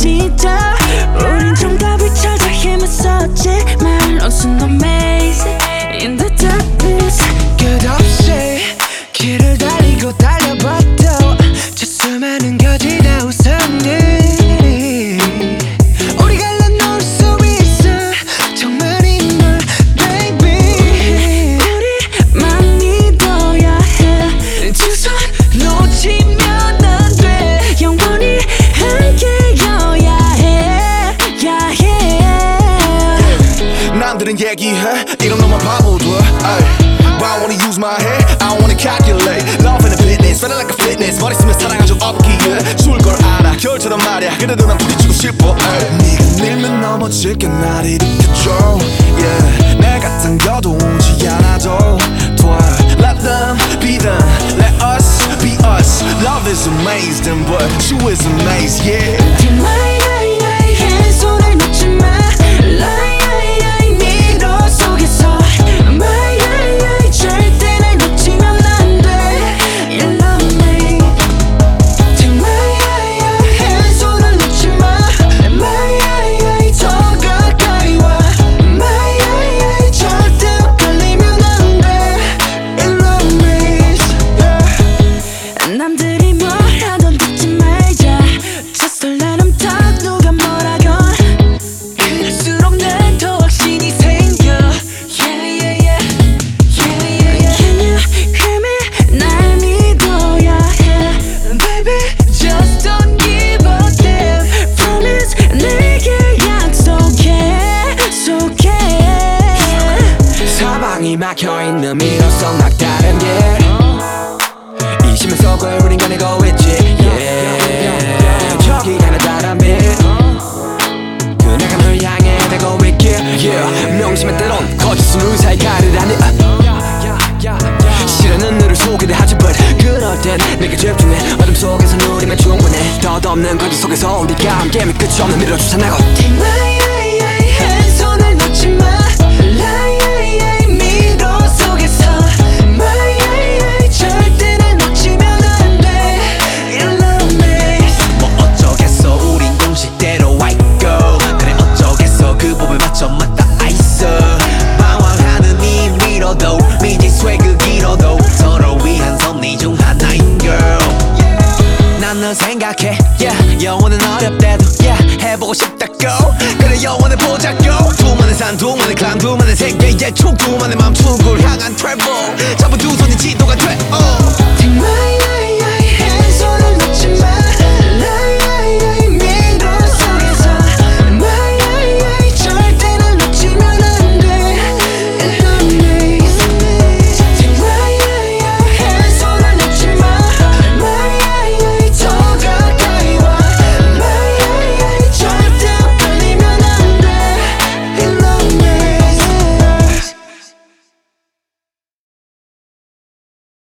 진짜 우린 정답을 찾아 헤맸었지만 Lost in the maze in the darkness. 끝없이 길을 달리고 달려봐도 저 수많은 거짓의 우상들 우리가 놓을 수 있어 정말인 걸 baby. 우리만 믿어야 해. 두 손 놓치면 안 돼. 영원히 함께여야 해. 남들은 얘기해 이런 놈만 바보들. But I wanna use my head, I wanna calculate. Love and a fitness, feeling like a fitness. 머리 쓰면 사랑한 적 없기에 줄 걸 알아 결처럼 말야. 그래도 난 부딪히고 싶어. 네가 밀면 넘어질게 날 일으켜줘. Yeah, 내가 당겨도 오지 않아도 돼. Let them be them, let us be us. Love is amazing, but you is amazed, yeah. 한 손을 놓지 마. 미로 속에서 절대 날 놓치면 안 돼. You love me. 한 손을 놓지 마. 더 가까이 와. 절대 헷갈리면 안 돼. You love me. 남들이 뭘 하던 듣지 말자. Just let them talk. 누가 뭐라건 그럴수록 난 더 확신이 생겨. Can you hear me? 날 믿어야 해. Baby, just don't give a damn. Promise 내게 약속해. 사방이 막혀있는 미로성 막다른 길 이심의 속을 우린 가내고 있지. Yeah. 저기 하나 다른 빛 그네가 널 향해 되고 있길. Yeah. 명심의 때론 거짓은 의사의 가르라니. 실현은 너를 소개를 하지 but 그럴 땐 내게 집중해. 어둠 속에서 누리면 충분해. 덧없는 거짓 속에서 우리가 함께 끝이 없는 미래로 추산하고. 한 손을 놓지 마. 미로 속에서 절대 날 놓치면 안 돼. You love me. 뭐 어쩌겠어 우린 공식대로 I go. 그래 어쩌겠어 그 법에 맞춰 맞다 있어. 방황하는 이 미로도 미지수의 그 길어도 서로 위한 섭리 중 하나인 girl. 난 널 생각해 yeah. 영원은 어렵대도 yeah. 해보고 싶다고 그래 영원을 보자고. 두만의 산 두만의 클람 두만의 세계의 촉 두만의 맘 축을 향한 travel